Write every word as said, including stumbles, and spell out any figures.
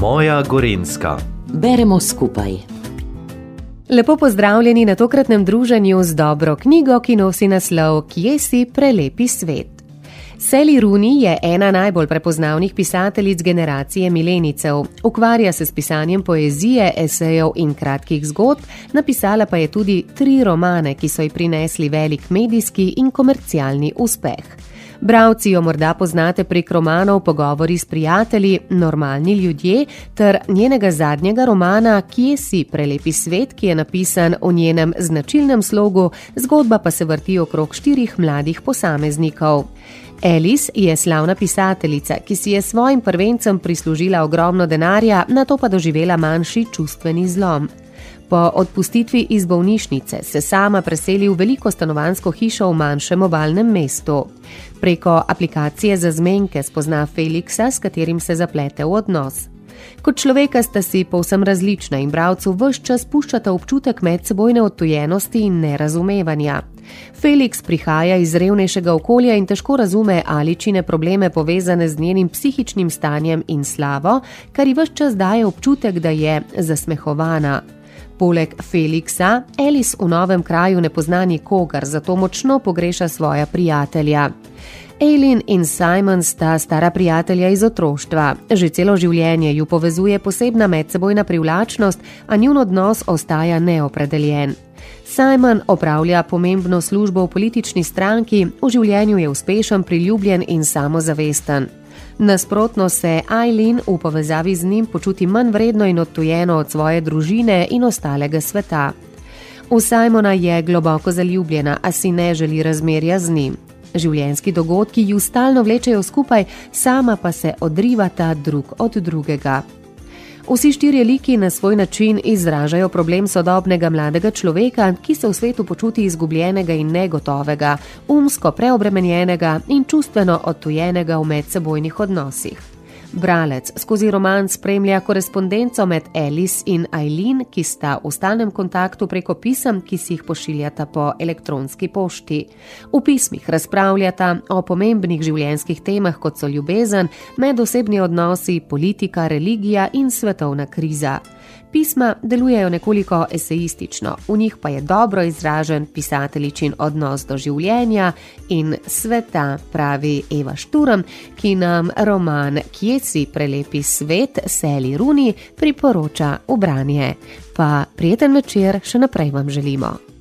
Moja Gorenjska. Beremo skupaj. Lepo pozdravljeni na tokratnem druženju z dobro knjigo, ki nosi naslov Kje si, prelepi svet. Sally Rooney je ena najbolj prepoznavnih pisateljic generacije milenijcev. Ukvarja se s pisanjem poezije, esejev in kratkih zgodb, napisala pa je tudi tri romane, ki so ji prinesli velik medijski in komercialni uspeh. Bralci jo morda poznate prek romanov Pogovori s prijatelji, Normalni ljudje ter njenega zadnjega romana Kje si, prelepi svet, ki je napisan v njenem značilnem slogu, zgodba pa se vrti okrog štirih mladih posameznikov. Alice je slavna pisateljica, ki si je svojim prvencem prislužila ogromno denarja, nato pa doživela manjši čustveni zlom. Po odpustitvi iz bolnišnice se sama preseli v veliko stanovanjsko hišo v manjšem obalnem mestu. Preko aplikacije za zmenke spozna Felixa, s katerim se zaplete v odnos. Kot človeka sta si povsem različna in bralcu ves čas puščata občutek medsebojne odtujenosti in nerazumevanja. Felix prihaja iz revnejšega okolja in težko razume Aličine probleme povezane z njenim psihičnim stanjem in slavo, kar ji ves čas daje občutek, da je zasmehovana. Poleg Felixa, Alice v novem kraju ne pozna nikogar, zato močno pogreša svoja prijatelja. Aileen in Simon sta stara prijatelja iz otroštva. Že celo življenje ju povezuje posebna medsebojna privlačnost, a njun odnos ostaja neopredeljen. Simon opravlja pomembno službo v politični stranki, v življenju je uspešen, priljubljen in samozavesten. Nasprotno se Aileen v povezavi z njim počuti manj vredno in odtujeno od svoje družine in ostalega sveta. V Simona je globoko zaljubljena, a si ne želi razmerja z njim. Življenjski dogodki ju stalno vlečejo skupaj, sama pa se odrivata drug od drugega. Vsi štirje liki na svoj način izražajo problem sodobnega mladega človeka, ki se v svetu počuti izgubljenega in negotovega, umsko preobremenjenega in čustveno odtujenega v medsebojnih odnosih. Bralec skozi roman spremlja korespondenco med Alice in Aileen, ki sta v stalnem kontaktu preko pisem, ki si jih pošiljata po elektronski pošti. V pismih razpravljata o pomembnih življenjskih temah, kot so ljubezen, medosebni odnosi, politika, religija in svetovna kriza. Pisma delujejo nekoliko esejistično, v njih pa je dobro izražen pisateljičin odnos do življenja in sveta, pravi Eva Šturm, ki nam roman Kje si, prelepi svet Sally Rooney priporoča v branje. Pa prijeten večer še naprej vam želimo.